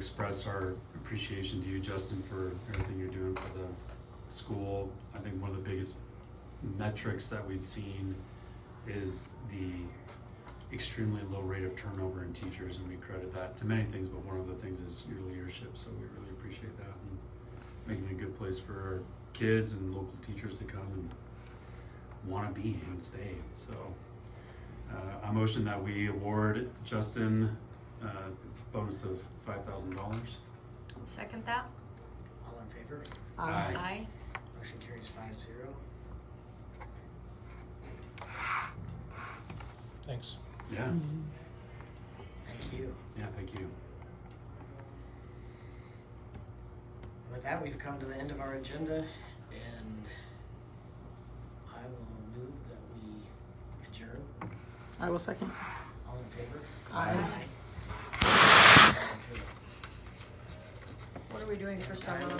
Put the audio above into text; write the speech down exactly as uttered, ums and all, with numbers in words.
express our appreciation to you, Justin, for everything you're doing for the school. I think one of the biggest metrics that we've seen is the extremely low rate of turnover in teachers, and we credit that to many things, but one of the things is your leadership, so we really appreciate that, and making it a good place for our kids and local teachers to come and want to be and stay. So uh, I motion that we award Justin uh, bonus of five thousand dollars. Second that? All in favor? Aye. Aye. Motion carries five zero. Thanks. Yeah, Thank you. yeah, thank you. With that, we've come to the end of our agenda, and I will move that we adjourn. I will second. All in favor? Aye. Five zero. What are we doing for summer?